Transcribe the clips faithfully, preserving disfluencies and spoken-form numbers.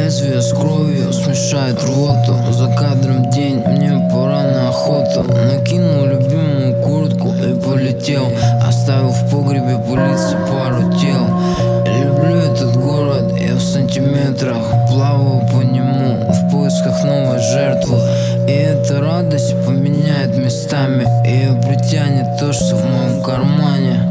Лезвие с кровью смешает рвоту. За кадром день, мне пора на охоту. Накинул любимую куртку и полетел, оставил в погребе пылиться пару тел. Люблю этот город, я в сантиметрах плаваю по нему в поисках новой жертвы. И эта радость поменяет местами, ее притянет то, что в моем кармане.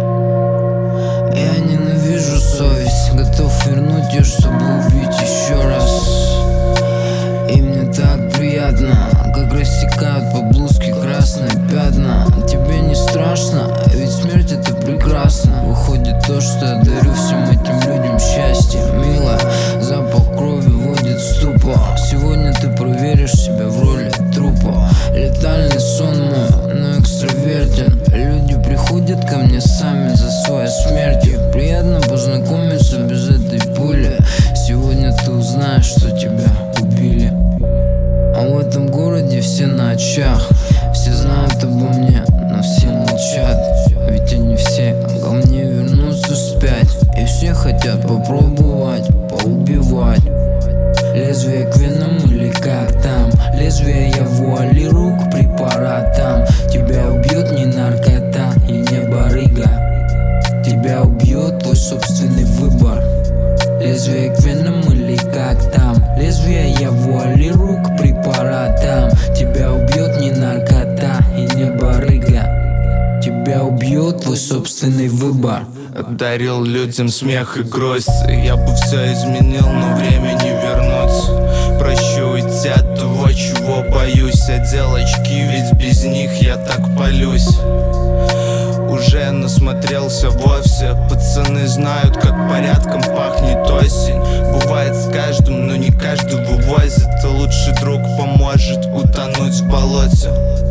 Я ненавижу совесть, готов вернуть ее, чтобы убить еще раз. И мне так приятно, как рассекают по блузке красные пятна. Тебе не страшно, ведь смерть это прекрасно. Выходит то, что я дарю всем этим людям счастье. Милая, запах крови водит в ступор. Сегодня ты проверишь себя в роли трупа. Летальный сон мой, но экстравертен. Люди приходят ко мне сами за своей смертью. Приятно познакомиться без этой пули. Сегодня ты узнаешь, что тебя убили. А в этом городе все на очах. Все знают обо мне, но все молчат. Ведь они все ко мне вернутся вспять. И все хотят попробовать, поубивать. Лезвие к венам или как там. Лезвие я вуалирую к препаратам. Тебя убьет не наркота и не барыга. Тебя убьет твой собственный выбор. Лезвие к венам или как там. Лезвие я вуалирую к препаратам. Тебя убьет не наркота и не барыга. Тебя убьет твой собственный выбор. Дарил людям смех и грусть. Я бы все изменил, но время не вернуть. Прощу идти от того, чего боюсь. Одел очки, ведь без них я так палюсь. Уже насмотрелся вовсе. Пацаны знают, как порядком пахнет осень. Бывает с каждым, но не каждый вывозит. И лучший друг поможет утонуть в болоте.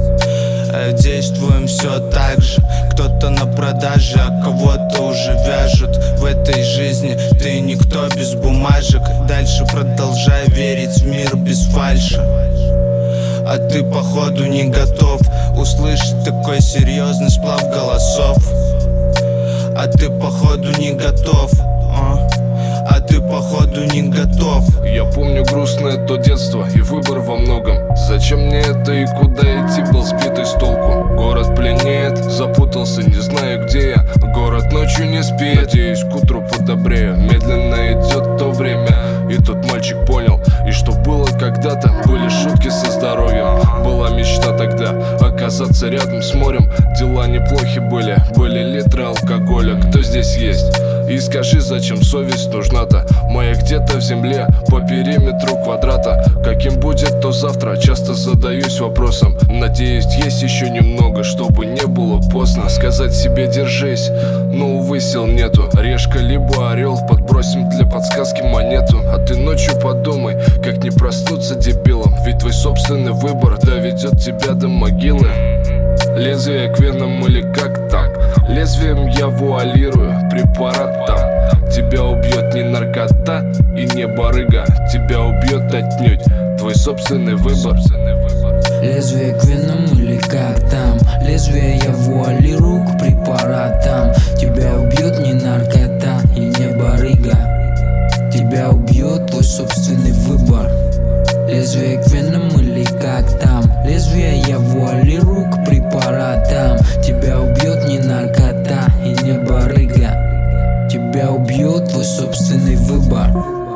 Действуем все так же. Кто-то на продаже, а кого-то уже вяжут. В этой жизни ты никто без бумажек. Дальше продолжай верить в мир без фальши. А ты походу не готов услышать такой серьезный сплав голосов. А ты походу не готов а? А ты походу не готов. Я помню грустное то детство и выбор во многом. Зачем мне это и куда идти, был сбитый с толку. Город пленяет, запутался, не знаю где я. Город ночью не спит, надеюсь к утру подобрею. Медленно идет то время, и тут мальчик понял. И что было когда-то, были шутки со здоровьем. Была мечта тогда оказаться рядом с морем. Дела неплохи были, были литры алкоголя. Кто здесь есть? И скажи, зачем совесть нужна-то? Моя где-то в земле, по периметру квадрата. Каким будет то завтра, часто задаюсь вопросом. Надеюсь, есть еще немного, чтобы не было поздно сказать себе держись, но увы, сил нету. Решка либо орел, подбросим для подсказки монету. А ты ночью подумай, как не проснуться дебилом. Ведь твой собственный выбор доведет тебя до могилы. Лезвие к венам или как там. Лезвием я вуалирую препарат там. Тебя убьет не наркота и не барыга. Тебя убьет отнюдь твой собственный выбор. Лезвие к венам или как там. Лезвие я вуалирую к препаратам. Тебя убьет не наркота и не барыга. Тебя убьет твой собственный выбор. Лезвие к венам или как там. Лезвие я вуалирую к препаратам. Тебя убьет не наркота и не барыга. Тебя убьет твой собственный выбор.